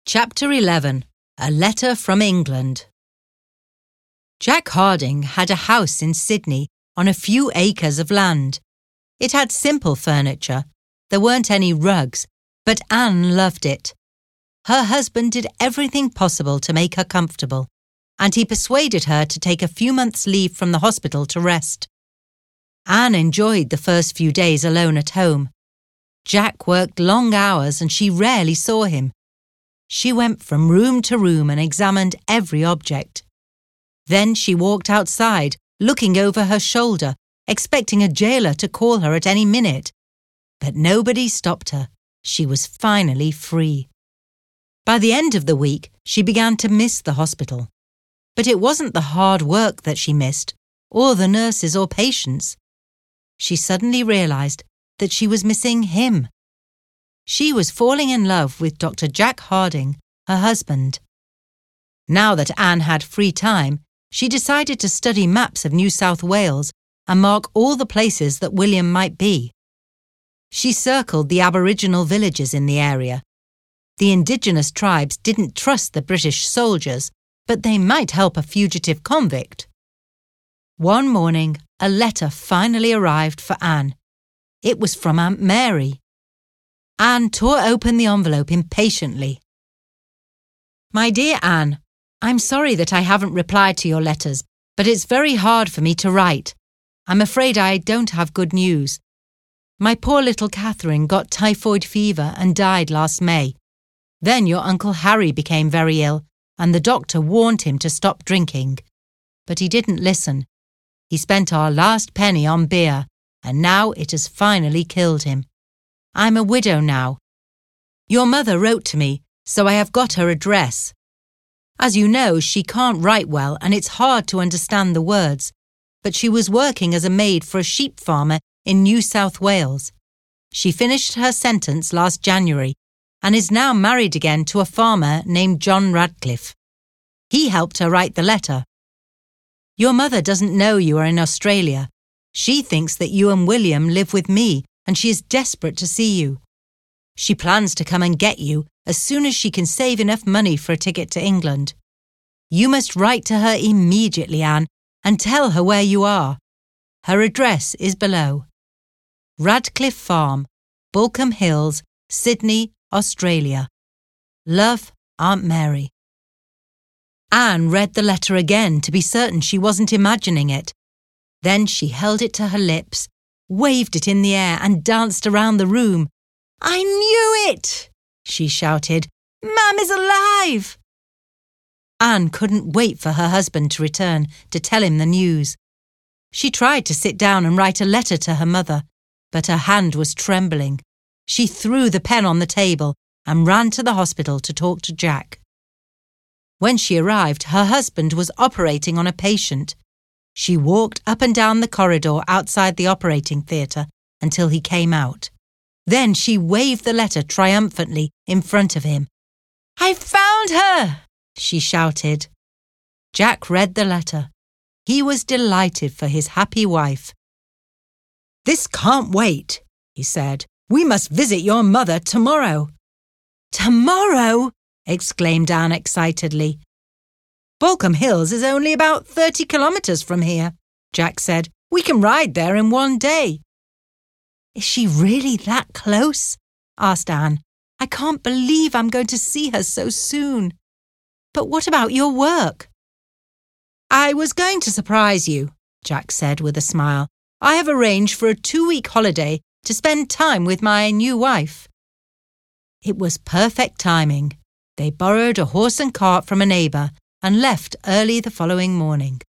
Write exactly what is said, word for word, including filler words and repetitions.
Chapter eleven. A Letter from England. Jack Harding had a house in Sydney on a few acres of land. It had simple furniture. There weren't any rugs, but Anne loved it. Her husband did everything possible to make her comfortable, and he persuaded her to take a few months' leave from the hospital to rest. Anne enjoyed the first few days alone at home. Jack worked long hours and she rarely saw him. She went from room to room and examined every object. Then she walked outside, looking over her shoulder, expecting a jailer to call her at any minute. But nobody stopped her. She was finally free. By the end of the week, she began to miss the hospital. But it wasn't the hard work that she missed, or the nurses or patients. She suddenly realized that she was missing him. She was falling in love with Doctor Jack Harding, her husband. Now that Anne had free time, she decided to study maps of New South Wales and mark all the places that William might be. She circled the Aboriginal villages in the area. The indigenous tribes didn't trust the British soldiers, but they might help a fugitive convict. One morning, a letter finally arrived for Anne. It was from Aunt Mary. Anne tore open the envelope impatiently. My dear Anne, I'm sorry that I haven't replied to your letters, but it's very hard for me to write. I'm afraid I don't have good news. My poor little Catherine got typhoid fever and died last May. Then your Uncle Harry became very ill, and the doctor warned him to stop drinking. But he didn't listen. He spent our last penny on beer, and now it has finally killed him. I'm a widow now. Your mother wrote to me, so I have got her address. As you know, she can't write well and it's hard to understand the words, but she was working as a maid for a sheep farmer in New South Wales. She finished her sentence last January and is now married again to a farmer named John Radcliffe. He helped her write the letter. Your mother doesn't know you are in Australia. She thinks that you and William live with me, and she is desperate to see you. She plans to come and get you as soon as she can save enough money for a ticket to England. You must write to her immediately, Anne, and tell her where you are. Her address is below. Radcliffe Farm, Baulkham Hills, Sydney, Australia. Love, Aunt Mary. Anne read the letter again to be certain she wasn't imagining it. Then she held it to her lips, waved it in the air and danced around the room. I knew it! She shouted. Mum is alive! Anne couldn't wait for her husband to return to tell him the news. She tried to sit down and write a letter to her mother, but her hand was trembling. She threw the pen on the table and ran to the hospital to talk to Jack. When she arrived, her husband was operating on a patient. She walked up and down the corridor outside the operating theatre until he came out. Then she waved the letter triumphantly in front of him. I found her! She shouted. Jack read the letter. He was delighted for his happy wife. This can't wait, he said. We must visit your mother tomorrow. Tomorrow? Exclaimed Anne excitedly. Baulkham Hills is only about thirty kilometres from here, Jack said. We can ride there in one day. Is she really that close? Asked Anne. I can't believe I'm going to see her so soon. But what about your work? I was going to surprise you, Jack said with a smile. I have arranged for a two-week holiday to spend time with my new wife. It was perfect timing. They borrowed a horse and cart from a neighbour and left early the following morning.